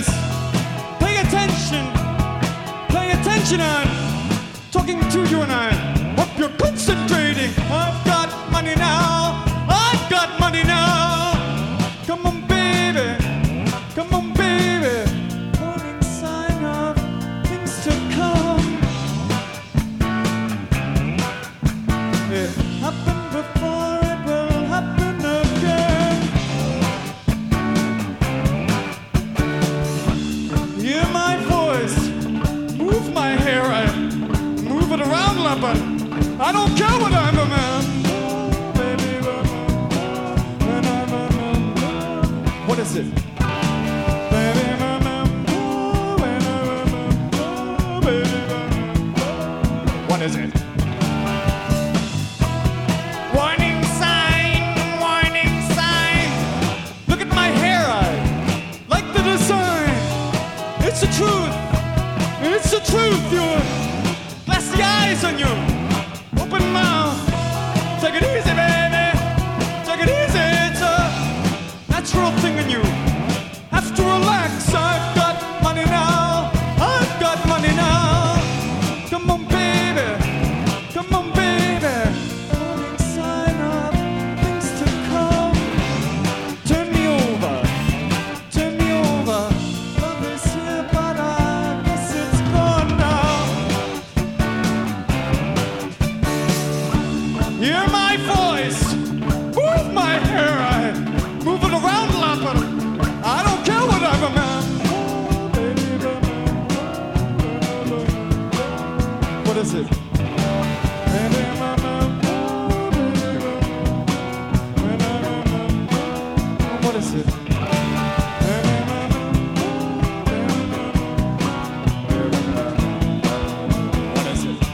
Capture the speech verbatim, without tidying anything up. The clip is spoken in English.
listeners, pay attention. Pay attention, I'm talking to you and I hope you're concentrating. I've got money now. I've got money now. Come on, baby. Come on, baby. Warning sign of things to come. It happened before, it will happen again. Hear my voice, move my hair, I move it around like but I don't care what I'm a man. Oh, baby, when I'm a man. What is it? Baby, when I'm a man. Baby, what is it? Warning sign, warning sign. Look at my hair, I like the design. It's the truth, it's the truth. You glassy eyes on you, open mouth. Take it easy, baby, take it easy. It's a natural thing in you. Have to relax. I've got money now. I've got money now. Come on, baby. Come on, baby. Warning sign of things to come. Turn me over. Turn me over. Love is here, but I guess it's gone now. Hear my voice. Move my hair. I move it around a lot, but I don't care what I'm a man. Oh, baby. What is it? Baby, my man. Oh, baby. What is it? What is it?